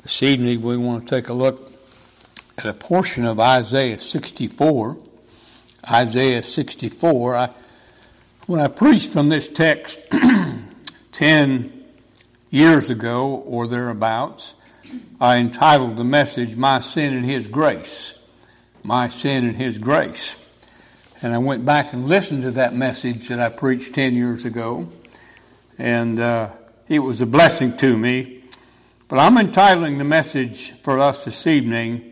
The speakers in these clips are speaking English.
This evening we want to take a look at a portion of Isaiah 64. Isaiah 64. When I preached from this text 10 years ago or thereabouts, I entitled the message, My Sin and His Grace. My Sin and His Grace. And I went back and listened to that message that I preached 10 years ago. And it was a blessing to me. But I'm entitling the message for us this evening,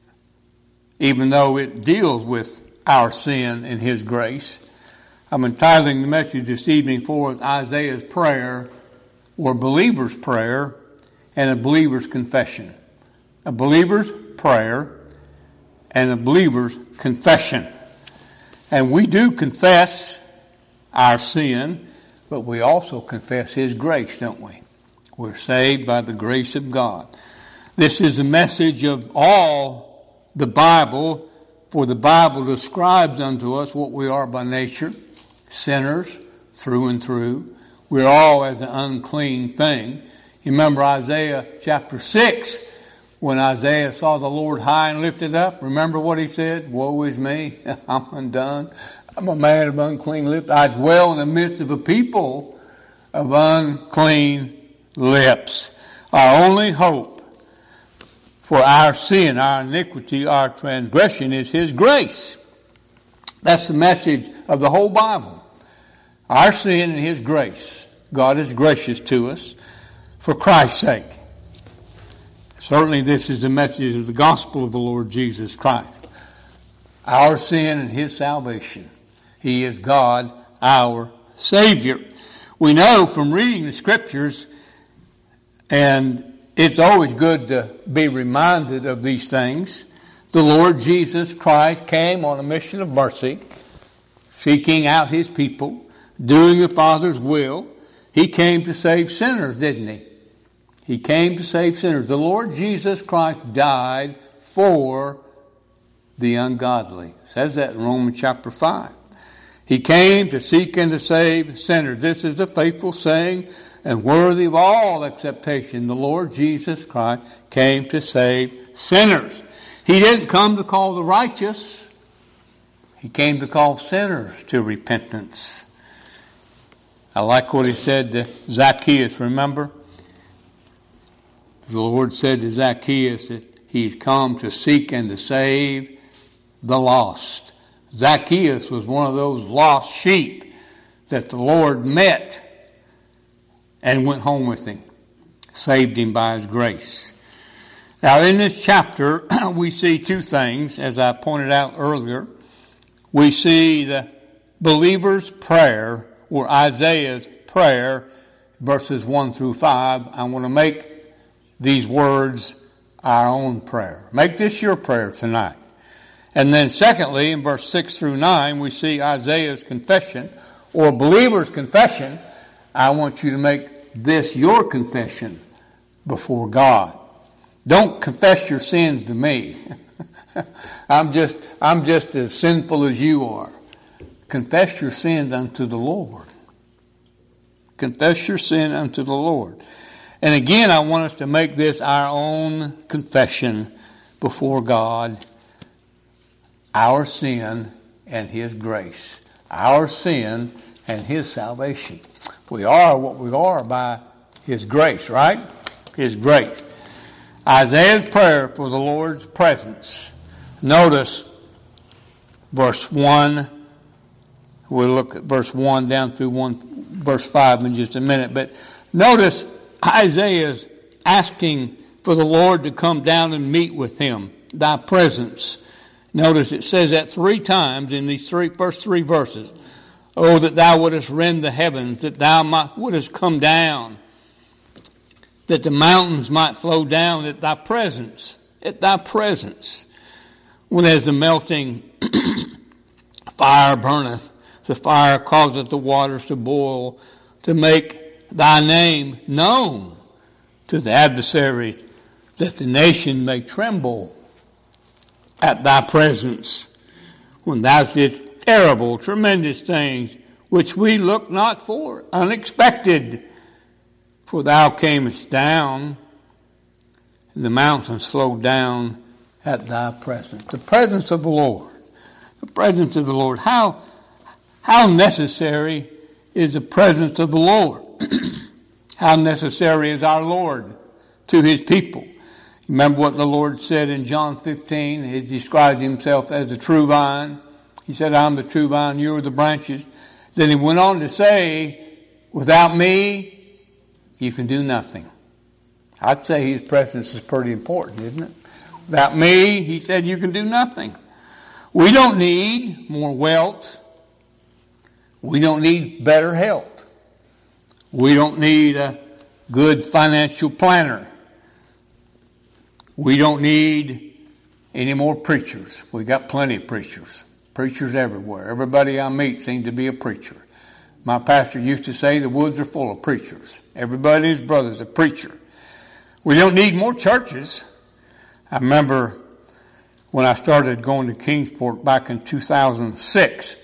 even though it deals with our sin and His grace. I'm entitling the message this evening for Isaiah's prayer, or believer's prayer, and a believer's confession. A believer's prayer and a believer's confession. And we do confess our sin, but we also confess His grace, don't we? We're saved by the grace of God. This is a message of all the Bible, for the Bible describes unto us what we are by nature, sinners through and through. We're all as an unclean thing. You remember Isaiah chapter 6, when Isaiah saw the Lord high and lifted up? Remember what he said? Woe is me, I'm undone. I'm a man of unclean lips. I dwell in the midst of a people of unclean lips. Our only hope for our sin, our iniquity, our transgression is His grace. That's the message of the whole Bible. Our sin and His grace. God is gracious to us for Christ's sake. Certainly this is the message of the gospel of the Lord Jesus Christ. Our sin and His salvation. He is God, our Savior. We know from reading the Scriptures, and it's always good to be reminded of these things, the Lord Jesus Christ came on a mission of mercy, seeking out His people, doing the Father's will. He came to save sinners, didn't He? He came to save sinners. The Lord Jesus Christ died for the ungodly. It says that in Romans chapter 5. He came to seek and to save sinners. This is the faithful saying and worthy of all acceptation. The Lord Jesus Christ came to save sinners. He didn't come to call the righteous. He came to call sinners to repentance. I like what He said to Zacchaeus, remember? The Lord said to Zacchaeus that He's come to seek and to save the lost. Zacchaeus was one of those lost sheep that the Lord met and went home with Him, saved him by His grace. Now in this chapter, we see two things, as I pointed out earlier. We see the believer's prayer, or Isaiah's prayer, verses 1 through 5. I want to make these words our own prayer. Make this your prayer tonight. And then secondly, in verse 6 through 9, we see Isaiah's confession, or believer's confession. I want you to make this your confession before God. Don't confess your sins to me. I'm just as sinful as you are. Confess your sins unto the Lord. Confess your sin unto the Lord. And again, I want us to make this our own confession before God. Our sin and His grace. Our sin and His salvation. We are what we are by His grace, right? His grace. Isaiah's prayer for the Lord's presence. Notice verse 1. We'll look at verse 1 down through verse 5 in just a minute. But notice Isaiah's asking for the Lord to come down and meet with him. Thy presence. Notice it says that 3 times in these first 3 verses. Oh, that Thou wouldest rend the heavens, that Thou wouldest come down, that the mountains might flow down at Thy presence, when as the melting fire burneth, the fire causeth the waters to boil, to make Thy name known to the adversaries, that the nation may tremble at Thy presence, when Thou didst terrible, tremendous things, which we look not for, unexpected. For Thou camest down The mountains flow down at thy presence. The presence of the Lord. The presence of the Lord. How necessary is the presence of the Lord? How necessary is our Lord to his people? Remember what the Lord said in John 15? He described himself as the true vine. He said, I'm the true vine, you are the branches. Then he went on to say, without me, you can do nothing. I'd say his presence is pretty important, isn't it? Without me, he said, you can do nothing. We don't need more wealth. We don't need better health. We don't need a good financial planner. We don't need any more preachers. We got plenty of preachers. Preachers everywhere. Everybody I meet seems to be a preacher. My pastor used to say the woods are full of preachers. Everybody and his brother's a preacher. We don't need more churches. I remember when I started going to Kingsport back in 2006,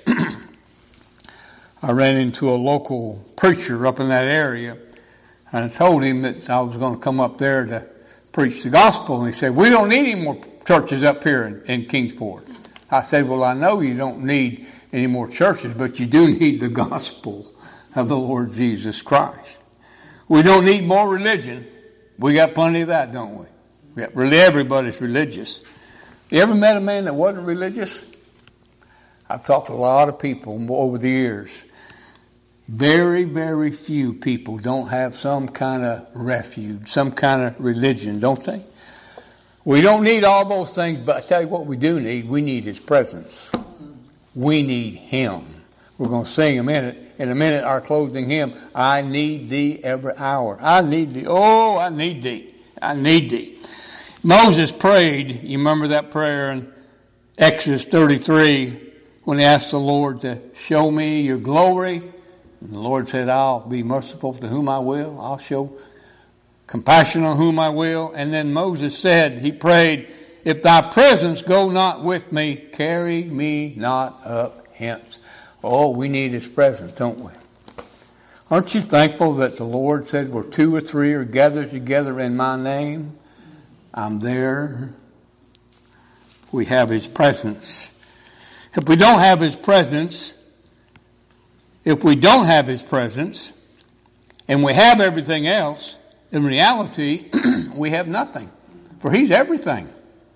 I ran into a local preacher up in that area, and I told him that I was going to come up there to preach the gospel, and he said, we don't need any more churches up here in Kingsport. I said, well, I know you don't need any more churches, but you do need the gospel of the Lord Jesus Christ. We don't need more religion. We got plenty of that, don't we? Really, everybody's religious. You ever met a man that wasn't religious? I've talked to a lot of people over the years. Very, very few people don't have some kind of refuge, some kind of religion, don't they? We don't need all those things, but I tell you what we do need. We need his presence. We need him. We're going to sing in a minute, our closing hymn, I need thee every hour. I need thee. Oh, I need thee. I need thee. Moses prayed, you remember that prayer in Exodus 33 when he asked the Lord to show me your glory. And the Lord said, I'll be merciful to whom I will. I'll show compassion on whom I will. And then Moses said, he prayed, if thy presence go not with me, carry me not up hence. Oh, we need his presence, don't we? Aren't you thankful that the Lord said, where two or three are gathered together in my name, I'm there. We have his presence. If we don't have his presence, and we have everything else, in reality, we have nothing. For he's everything.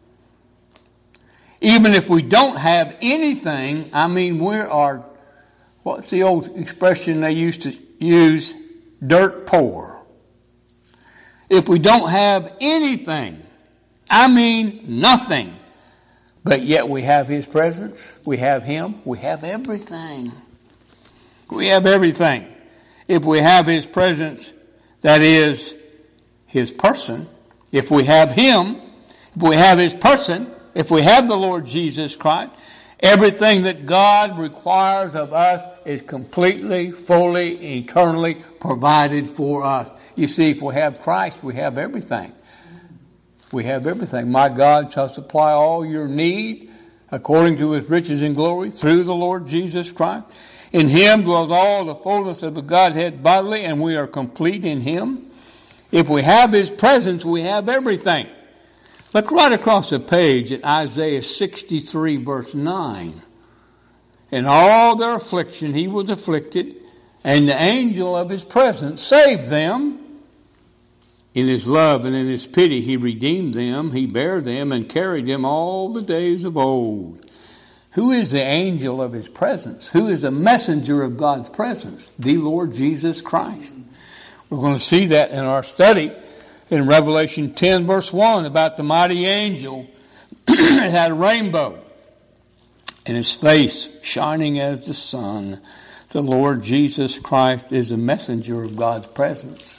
Even if we don't have anything, I mean, we are, what's the old expression they used to use? Dirt poor. If we don't have anything, I mean nothing, but yet we have his presence, we have him, we have everything. We have everything. If we have his presence, that is his person. If we have him, if we have his person, if we have the Lord Jesus Christ, everything that God requires of us is completely, fully, eternally provided for us. You see, if we have Christ, we have everything. We have everything. My God shall supply all your need according to his riches and glory through the Lord Jesus Christ. In him dwells all the fullness of the Godhead bodily, and we are complete in him. If we have his presence, we have everything. Look right across the page at Isaiah 63, verse 9. In all their affliction he was afflicted, and the angel of his presence saved them. In his love and in his pity he redeemed them. He bare them and carried them all the days of old. Who is the angel of his presence? Who is the messenger of God's presence? The Lord Jesus Christ. We're going to see that in our study in Revelation 10, verse 1, about the mighty angel that had a rainbow and his face shining as the sun. The Lord Jesus Christ is a messenger of God's presence.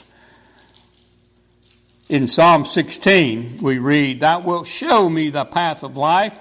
In Psalm 16, we read, Thou wilt show me the path of life,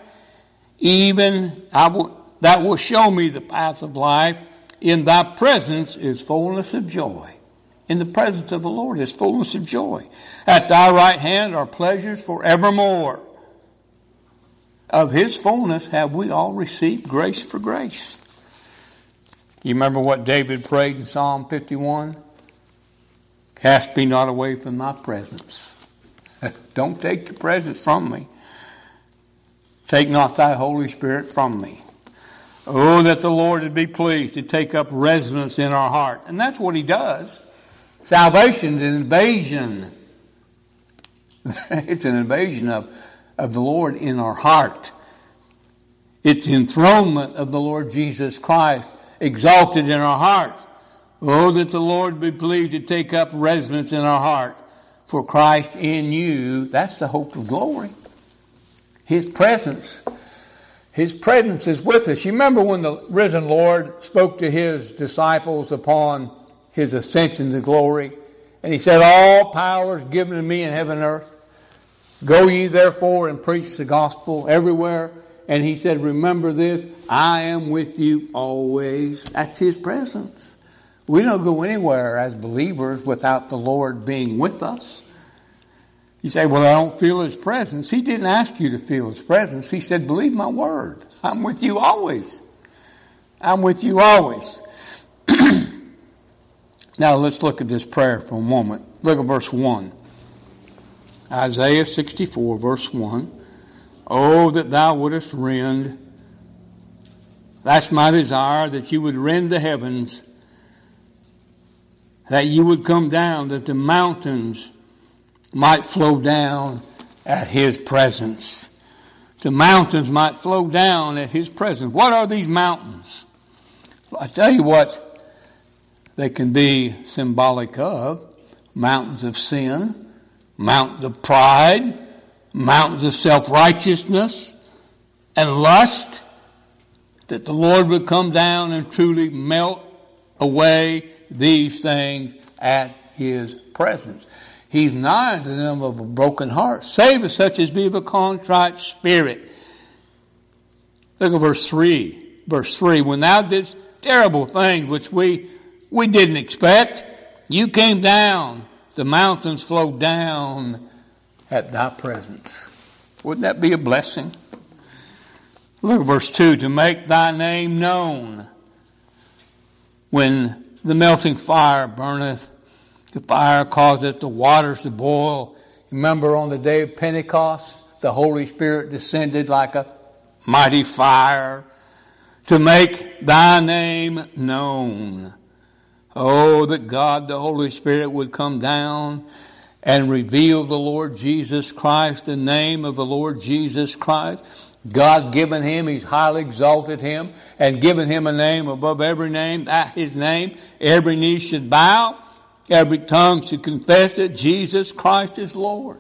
thou wilt show me the path of life. In thy presence is fullness of joy. In the presence of the Lord is fullness of joy. At thy right hand are pleasures forevermore. Of his fullness have we all received grace for grace. You remember what David prayed in Psalm 51? Cast me not away from thy presence. Don't take your presence from me. Take not thy Holy Spirit from me. Oh, that the Lord would be pleased to take up residence in our heart. And that's what he does. Salvation is an invasion. It's an invasion of the Lord in our heart. It's the enthronement of the Lord Jesus Christ, exalted in our hearts. Oh, that the Lord be pleased to take up residence in our heart. For Christ in you, that's the hope of glory. His presence is with us. You remember when the risen Lord spoke to his disciples upon his ascension to glory, and he said, all power is given to me in heaven and earth. Go ye therefore and preach the gospel everywhere. And he said, remember this, I am with you always. That's his presence. We don't go anywhere as believers without the Lord being with us. You say, well, I don't feel his presence. He didn't ask you to feel his presence. He said, believe my word. I'm with you always. I'm with you always. Now let's look at this prayer for a moment. Look at verse 1. Isaiah 64, verse 1. Oh, that thou wouldest rend. That's my desire, that you would rend the heavens, that you would come down, that the mountains might flow down at his presence. The mountains might flow down at his presence. What are these mountains? Well, I tell you what they can be symbolic of. Mountains of sin, mountains of pride, mountains of self-righteousness and lust, that the Lord would come down and truly melt away these things at his presence. He's nigh to them of a broken heart. Save us such as be of a contrite spirit. Look at verse 3. Verse 3. When thou didst terrible things which we didn't expect, you came down. The mountains flowed down at thy presence. Wouldn't that be a blessing? Look at verse 2. To make thy name known. When the melting fire burneth, the fire causeth the waters to boil. Remember on the day of Pentecost, the Holy Spirit descended like a mighty fire to make thy name known. Oh, that God, the Holy Spirit, would come down and reveal the Lord Jesus Christ, the name of the Lord Jesus Christ. God given him, he's highly exalted him and given him a name above every name. At his name, every knee should bow. Every tongue should confess that Jesus Christ is Lord.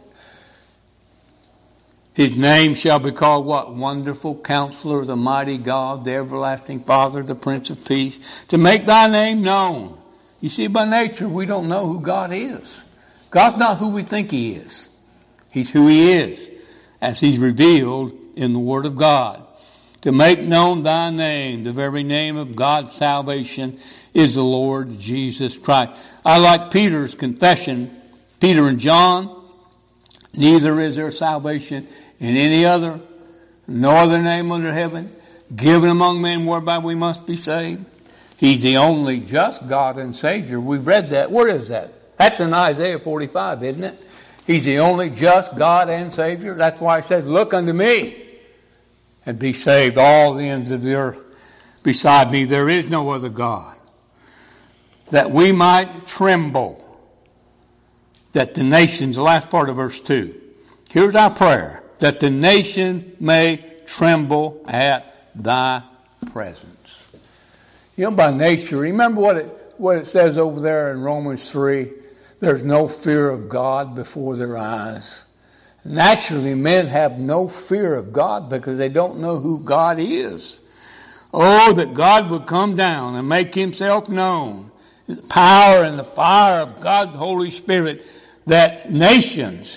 His name shall be called what? Wonderful Counselor, the Mighty God, the Everlasting Father, the Prince of Peace. To make thy name known. You see, by nature, we don't know who God is. God's not who we think he is. He's who he is, as he's revealed in the Word of God. To make known thy name, the very name of God's salvation is the Lord Jesus Christ. I like Peter's confession, Peter and John, neither is there salvation in any other, no other name under heaven, given among men whereby we must be saved. He's the only just God and Savior. We've read that. Where is that? That's in Isaiah 45, isn't it? He's the only just God and Savior. That's why he said, look unto me and be saved, all the ends of the earth. Beside me there is no other God. That we might tremble. That the nations, the last part of verse 2. Here's our prayer. That the nation may tremble at thy presence. You know, by nature, remember what it says over there in Romans 3? There's no fear of God before their eyes. Naturally, men have no fear of God because they don't know who God is. Oh, that God would come down and make himself known. The power and the fire of God's Holy Spirit, that nations,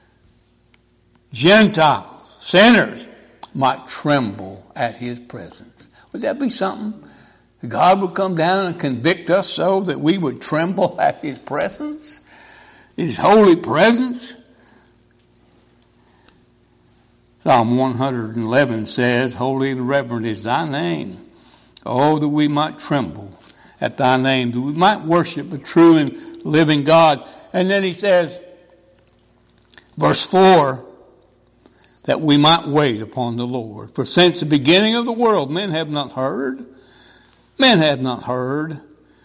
Gentiles, sinners, might tremble at his presence. Would that be something? God would come down and convict us so that we would tremble at his presence, his holy presence. Psalm 111 says, holy and reverent is thy name. Oh, that we might tremble at thy name, that we might worship a true and living God. And then he says, Verse 4, that we might wait upon the Lord. For since the beginning of the world, men have not heard. Men have not heard.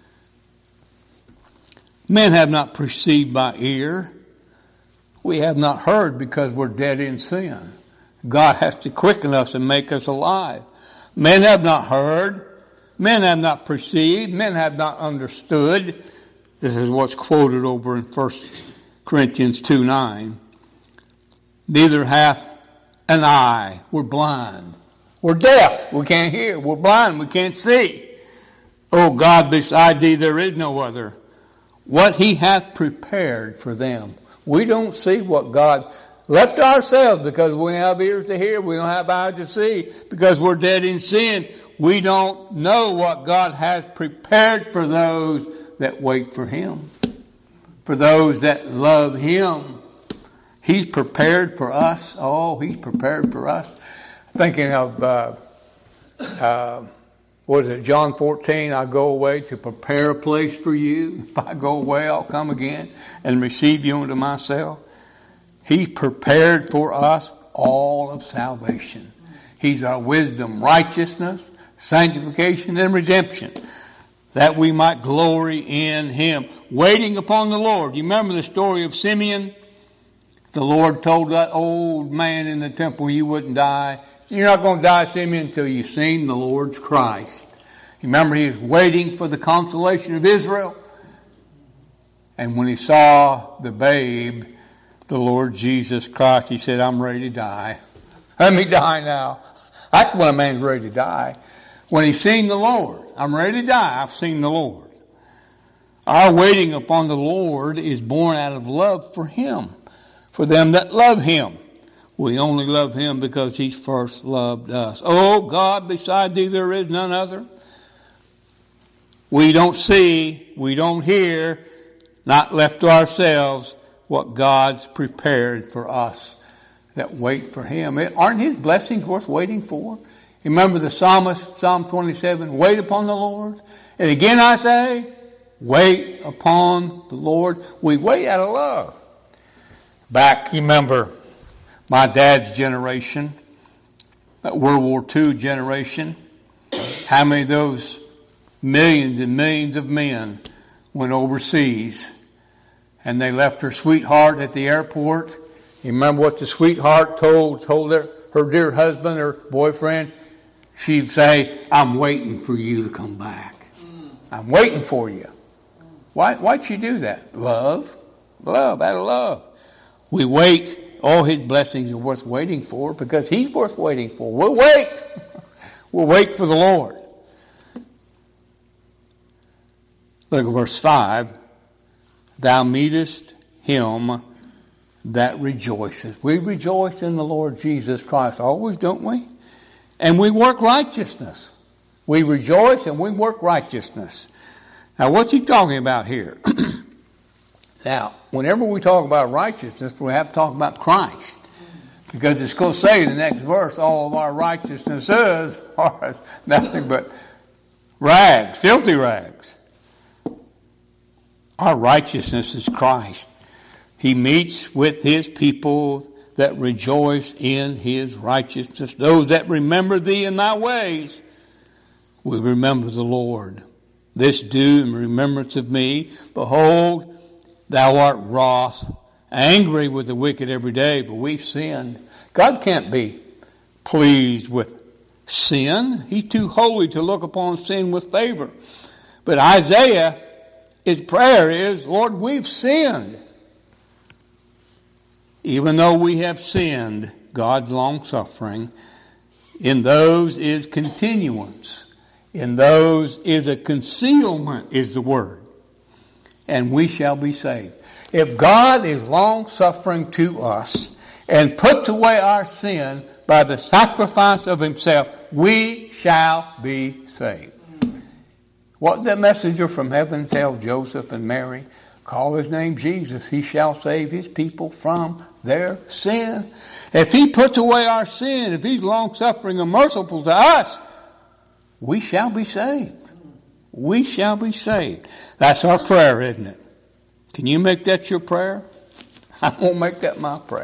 Men have not perceived by ear. We have not heard because we're dead in sin. God has to quicken us and make us alive. Men have not heard. Men have not perceived. Men have not understood. This is what's quoted over in 1 Corinthians 2:9. Neither hath an eye. We're blind. We're deaf. We can't hear. We're blind. We can't see. O God, beside thee there is no other. What he hath prepared for them. We don't see what God left ourselves because we have ears to hear. We don't have eyes to see because we're dead in sin. We don't know what God has prepared for those that wait for him. For those that love him. He's prepared for us. Oh, he's prepared for us. Thinking of, what is it, John 14, I go away to prepare a place for you. If I go away, I'll come again and receive you unto myself. He's prepared for us all of salvation. He's our wisdom, righteousness, sanctification, and redemption, that we might glory in him. Waiting upon the Lord. You remember the story of Simeon? The Lord told that old man in the temple you wouldn't die. You're not going to die, Simeon, until you've seen the Lord's Christ. You remember he was waiting for the consolation of Israel. And when he saw the babe, the Lord Jesus Christ, he said, I'm ready to die. Let me die now. That's when a man's ready to die. When he's seen the Lord. I'm ready to die. I've seen the Lord. Our waiting upon the Lord is born out of love for him. For them that love him. We only love him because he's first loved us. Oh God, beside thee there is none other. We don't see, we don't hear, not left to ourselves, what God's prepared for us that wait for him. Aren't his blessings worth waiting for? Remember the psalmist, Psalm 27, wait upon the Lord. And again I say, wait upon the Lord. We wait out of love. Back, you remember my dad's generation, that World War II generation, how many of those millions and millions of men went overseas and they left her sweetheart at the airport. You remember what the sweetheart told her dear husband or boyfriend? She'd say, I'm waiting for you to come back. I'm waiting for you. Why'd she do that? Love, out of love. We wait. All his blessings are worth waiting for because he's worth waiting for. We'll wait. We'll wait for the Lord. Look at verse 5. Thou meetest him that rejoices. We rejoice in the Lord Jesus Christ always, don't we? And we work righteousness. We rejoice and we work righteousness. Now, what's he talking about here? Now, whenever we talk about righteousness, we have to talk about Christ. Because it's going to say in the next verse, all of our righteousnesses are nothing but rags, filthy rags. Our righteousness is Christ. He meets with his people that rejoice in his righteousness. Those that remember thee in thy ways, we remember the Lord. This do in remembrance of me. Behold, thou art wroth, angry with the wicked every day, but we've sinned. God can't be pleased with sin. He's too holy to look upon sin with favor. But Isaiah, his prayer is, Lord, we've sinned. Even though we have sinned, God's long-suffering, in those is continuance. In those is a concealment, is the word. And we shall be saved. If God is long-suffering to us and puts away our sin by the sacrifice of himself, we shall be saved. What did that messenger from heaven tell Joseph and Mary? Call his name Jesus. He shall save his people from their sin. If he puts away our sin, if he's long-suffering and merciful to us, we shall be saved. We shall be saved. That's our prayer, isn't it? Can you make that your prayer? I'm going to make that my prayer.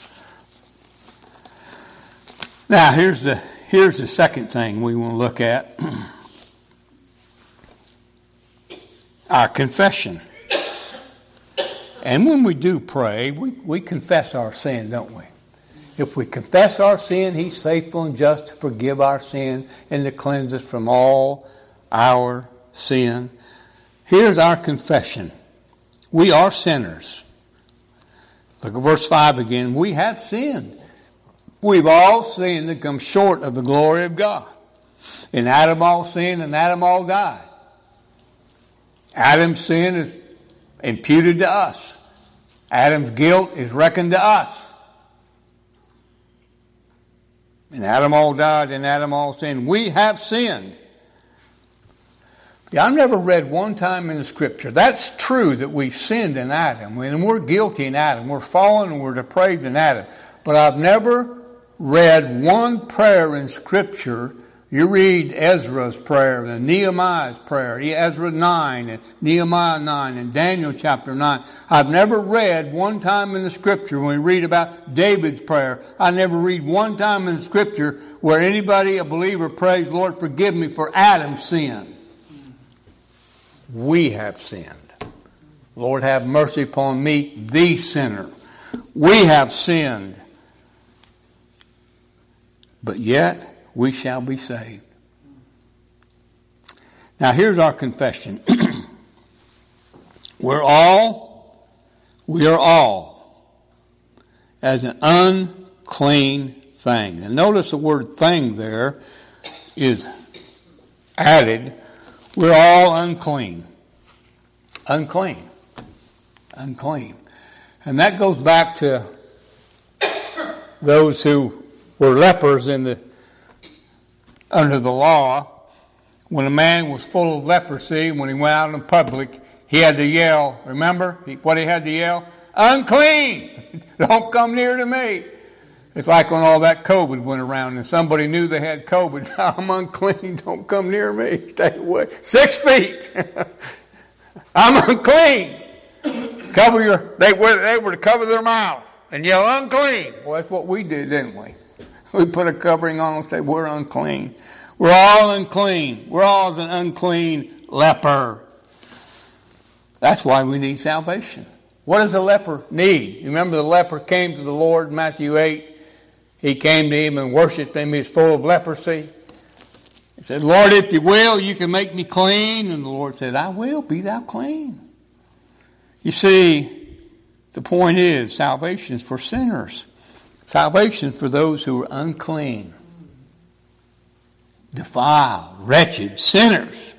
Now, here's the second thing we want to look at. Our confession. And when we do pray, we confess our sin, don't we? If we confess our sin, He's faithful and just to forgive our sin and to cleanse us from all our sin. Here's our confession. We are sinners. Look at verse 5 again. We have sinned. We've all sinned and come short of the glory of God. And Adam all sinned and Adam all died. Adam's sin is imputed to us. Adam's guilt is reckoned to us. And Adam all died and Adam all sinned. We have sinned. Yeah, I've never read one time in the Scripture. That's true that we've sinned in Adam. And we're guilty in Adam. We're fallen and we're depraved in Adam. But I've never read one prayer in Scripture. You read Ezra's prayer and Nehemiah's prayer, Ezra 9 and Nehemiah 9 and Daniel chapter 9. I've never read one time in the Scripture when we read about David's prayer. I never read one time in the Scripture where anybody, a believer, prays, Lord, forgive me for Adam's sin. We have sinned. Lord, have mercy upon me, the sinner. We have sinned. But yet, we shall be saved. Now here's our confession. We are all as an unclean thing. And notice the word thing there is added. We're all unclean. Unclean. Unclean. And that goes back to those who were lepers under the law. When a man was full of leprosy, when he went out in public, he had to yell. Remember what he had to yell? Unclean! Don't come near to me. It's like when all that COVID went around and somebody knew they had COVID. I'm unclean. Don't come near me. Stay away. 6 feet. I'm unclean. They were to cover their mouth and yell unclean. Well, that's what we did, didn't we? We put a covering on and say we're unclean. We're all unclean. We're all an unclean leper. That's why we need salvation. What does a leper need? You remember the leper came to the Lord in Matthew 8. He came to Him and worshipped Him. He was full of leprosy. He said, Lord, if you will, you can make me clean. And the Lord said, I will, be thou clean. You see, the point is, salvation is for sinners. Salvation for those who are unclean, defiled, wretched, sinners.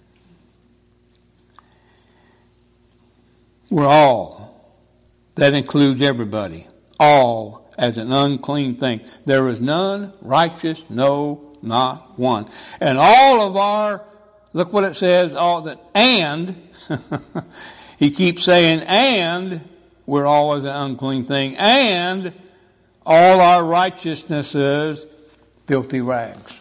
We're all. That includes everybody. All as an unclean thing. There is none righteous, no, not one. And all of our, look what it says, all that, and, he keeps saying, and, we're all as an unclean thing, and all our righteousness is filthy rags.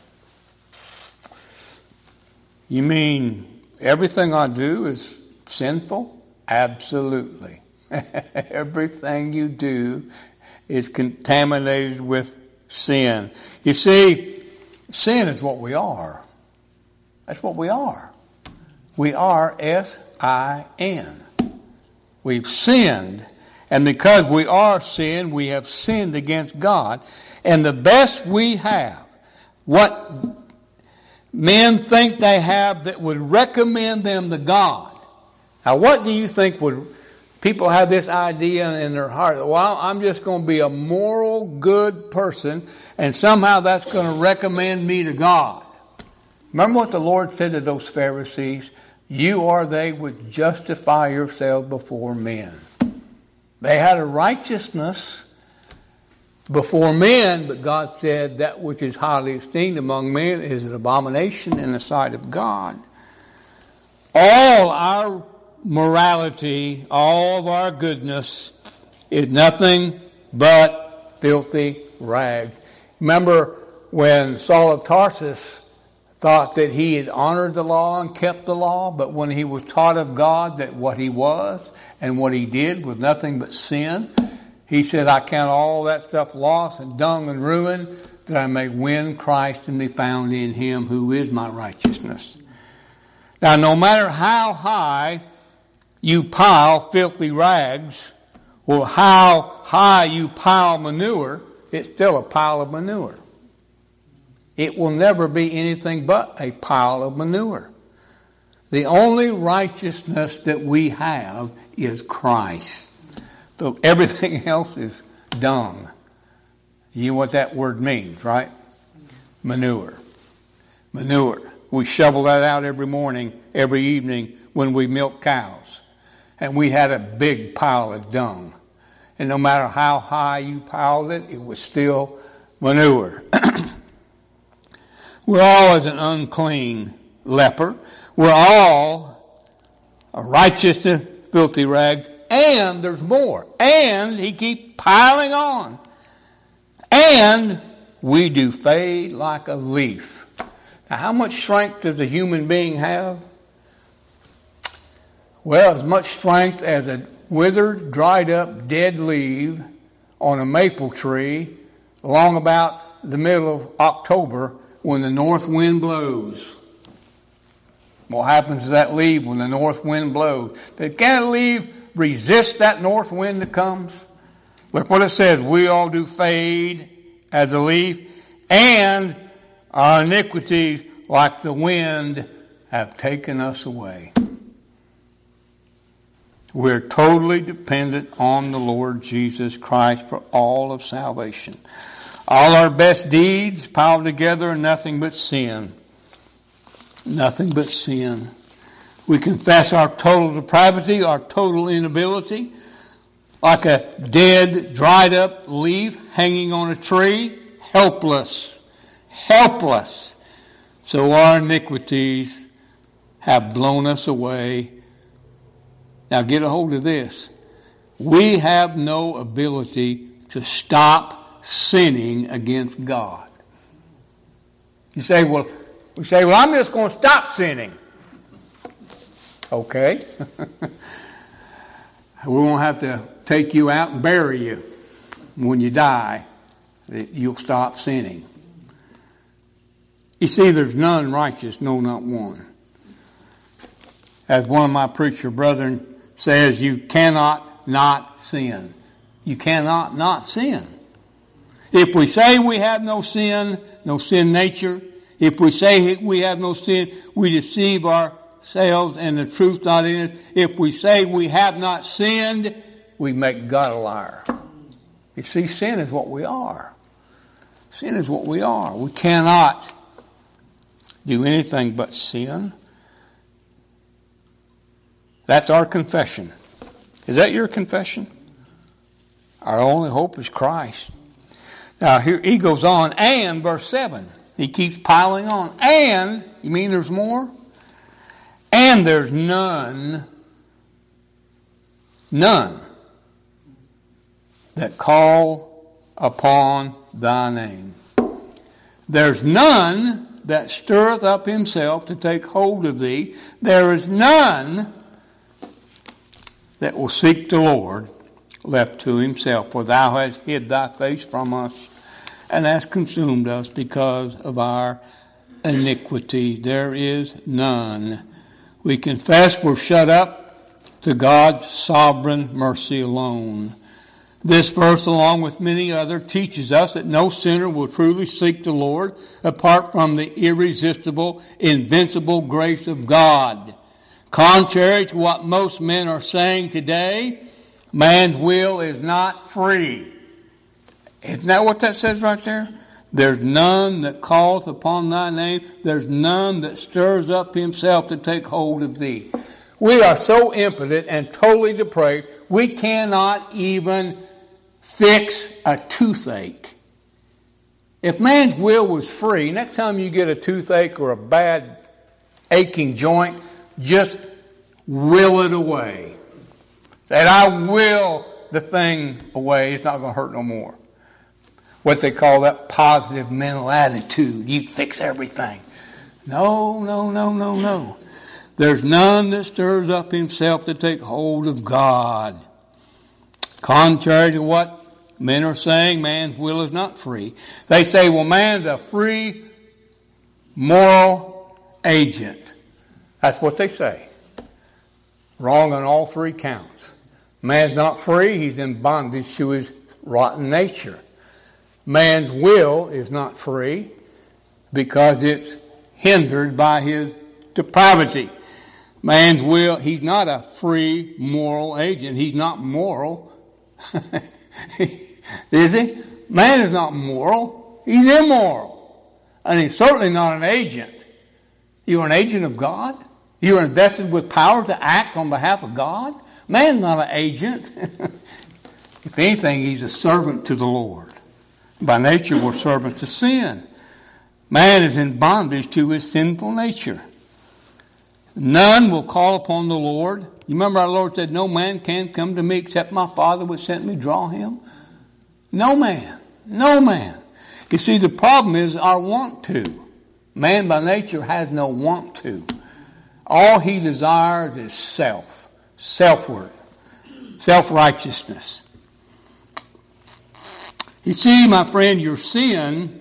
You mean everything I do is sinful? Absolutely. Everything you do is contaminated with sin. You see, sin is what we are. That's what we are. We are S-I-N. We've sinned. And because we are sin, we have sinned against God. And the best we have, what men think they have that would recommend them to God. Now, what do you think would people have this idea in their heart? Well, I'm just going to be a moral, good person, and somehow that's going to recommend me to God. Remember what the Lord said to those Pharisees? You or they would justify yourselves before men. They had a righteousness before men, but God said that which is highly esteemed among men is an abomination in the sight of God. All our morality, all of our goodness is nothing but filthy rags. Remember when Saul of Tarsus thought that he had honored the law and kept the law, but when he was taught of God that what he was and what he did was nothing but sin, he said, I count all that stuff loss and dung and ruin, that I may win Christ and be found in him who is my righteousness. Now, no matter how high you pile filthy rags, or how high you pile manure, it's still a pile of manure. It will never be anything but a pile of manure. The only righteousness that we have is Christ. So everything else is dung. You know what that word means, right? Manure. Manure. We shovel that out every morning, every evening when we milk cows. And we had a big pile of dung. And no matter how high you piled it, it was still manure. We're all as an unclean leper. We're all a righteous to filthy rags. And there's more. And he keeps piling on. And we do fade like a leaf. Now, how much strength does a human being have? Well, as much strength as a withered, dried up, dead leaf on a maple tree along about the middle of October when the north wind blows. What happens to that leaf when the north wind blows? Can a leaf resist that north wind that comes? Look what it says. We all do fade as a leaf, and our iniquities, like the wind, have taken us away. We're totally dependent on the Lord Jesus Christ for all of salvation. All our best deeds piled together are nothing but sin. Nothing but sin. We confess our total depravity, our total inability, like a dead, dried up leaf hanging on a tree, helpless. Helpless. So our iniquities have blown us away. Now get a hold of this. We have no ability to stop sinning against God. You say, well, I'm just going to stop sinning. Okay. We won't have to take you out and bury you when you die. You'll stop sinning. You see, there's none righteous, no, not one. As one of my preacher brethren says, you cannot not sin. You cannot not sin. If we say we have no sin nature, if we say we have no sin, we deceive ourselves and the truth not in us. If we say we have not sinned, we make God a liar. You see, sin is what we are. Sin is what we are. We cannot do anything but sin. That's our confession. Is that your confession? Our only hope is Christ. Now here he goes on, and verse 7. He keeps piling on. And, you mean there's more? And there's none that call upon thy name. There's none that stirreth up himself to take hold of thee. There is none that will seek the Lord left to himself. For thou hast hid thy face from us, and hast consumed us because of our iniquity. There is none. We confess we're shut up to God's sovereign mercy alone. This verse, along with many others, teaches us that no sinner will truly seek the Lord apart from the irresistible, invincible grace of God. Contrary to what most men are saying today, man's will is not free. Isn't that what that says right there? There's none that calleth upon thy name. There's none that stirs up himself to take hold of thee. We are so impotent and totally depraved, we cannot even fix a toothache. If man's will was free, next time you get a toothache or a bad aching joint, just will it away. That I will the thing away. It's not going to hurt no more. What they call that positive mental attitude. You fix everything. No, no, no, no, no. There's none that stirs up himself to take hold of God. Contrary to what men are saying, man's will is not free. They say, well, man's a free moral agent. That's what they say. Wrong on all three counts. Man's not free. He's in bondage to his rotten nature. Man's will is not free because it's hindered by his depravity. Man's will, he's not a free moral agent. He's not moral. Is he? Man is not moral. He's immoral. And he's certainly not an agent. You're an agent of God? You're invested with power to act on behalf of God? Man's not an agent. If anything, he's a servant to the Lord. By nature, we're servants to sin. Man is in bondage to his sinful nature. None will call upon the Lord. You remember our Lord said, no man can come to me except my Father which sent me draw him? No man. No man. You see, the problem is our want to. Man by nature has no want to. All he desires is self-worth, self-righteousness. You see, my friend, your sin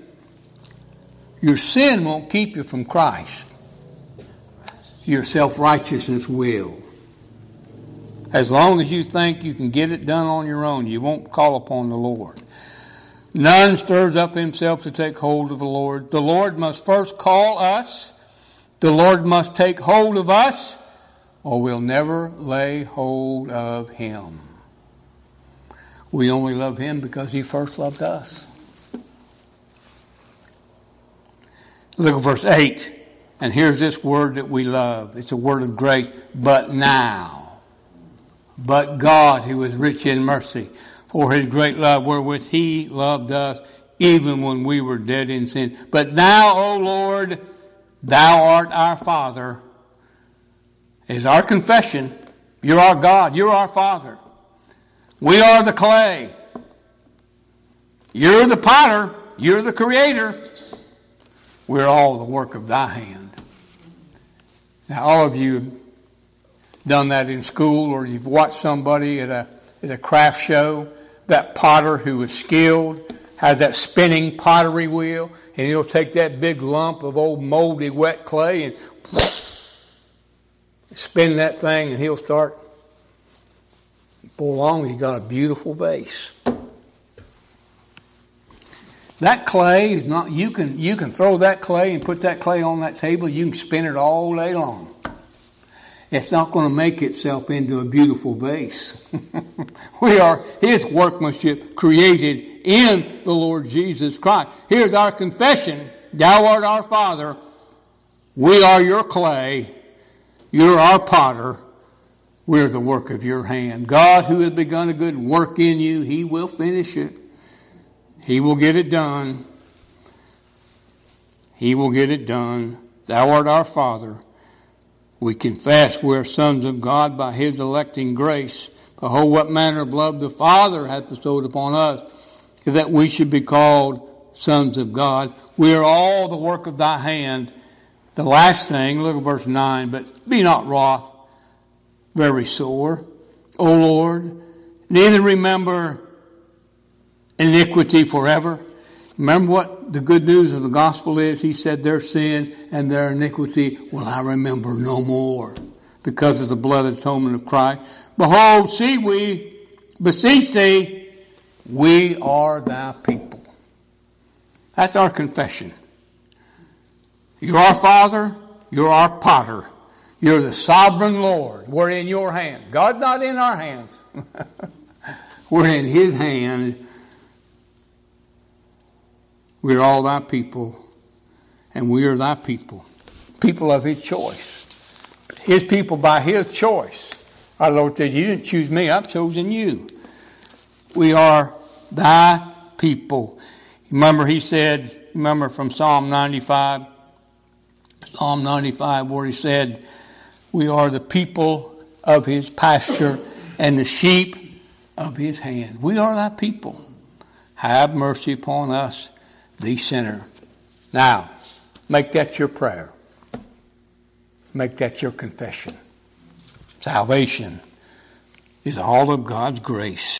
won't keep you from Christ. Your self-righteousness will. As long as you think you can get it done on your own, you won't call upon the Lord. None stirs up himself to take hold of the Lord. The Lord must first call us. The Lord must take hold of us, or we'll never lay hold of him. We only love him because he first loved us. Look at verse 8. And here's this word that we love. It's a word of grace. But now. But God, who is rich in mercy, for his great love wherewith he loved us, even when we were dead in sin. But now, O Lord, thou art our Father. Is our confession. You're our God. You're our Father. We are the clay. You're the potter. You're the creator. We're all the work of thy hand. Now, all of you have done that in school, or you've watched somebody at a craft show. That potter who is skilled has that spinning pottery wheel, and he'll take that big lump of old moldy wet clay and spin that thing, and he'll start. Before long, he's got a beautiful vase. That clay is not. You can throw that clay and put that clay on that table. You can spin it all day long. It's not going to make itself into a beautiful vase. We are his workmanship created in the Lord Jesus Christ. Here's our confession. Thou art our Father. We are your clay. You're our potter. We're the work of your hand. God, who has begun a good work in you, he will finish it. He will get it done. He will get it done. Thou art our Father. We confess we are sons of God by his electing grace. Behold, what manner of love the Father hath bestowed upon us, that we should be called sons of God. We are all the work of thy hand. The last thing, look at verse 9. But be not wroth, very sore, O Lord, neither remember iniquity forever. Remember what the good news of the gospel is? He said their sin and their iniquity will I remember no more, because of the blood atonement of Christ. Behold, see, we beseech thee, we are thy people. That's our confession. You're our Father, you're our potter. You're the sovereign Lord. We're in your hand. God's not in our hands. We're in his hand. We're all thy people, and we are thy people. People of his choice. His people by his choice. Our Lord said, you didn't choose me, I've chosen you. We are thy people. Remember he said, from Psalm 95, where he said, we are the people of his pasture and the sheep of his hand. We are thy people. Have mercy upon us, the sinner. Now, make that your prayer. Make that your confession. Salvation is all of God's grace.